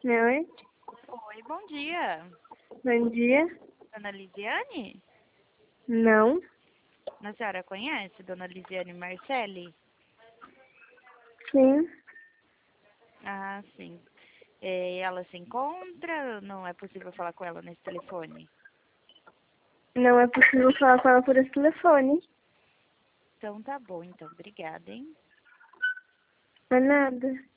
Oi, Oi, bom dia. bom dia. Dona Lisiane? Não, A senhora conhece Dona Lisiane Marcelli? sim, Ah, sim. Ela se encontra? Não é possível falar com ela nesse telefone? não é possível falar com ela por esse telefone. Então tá bom, então. Obrigada, hein? Não é nada.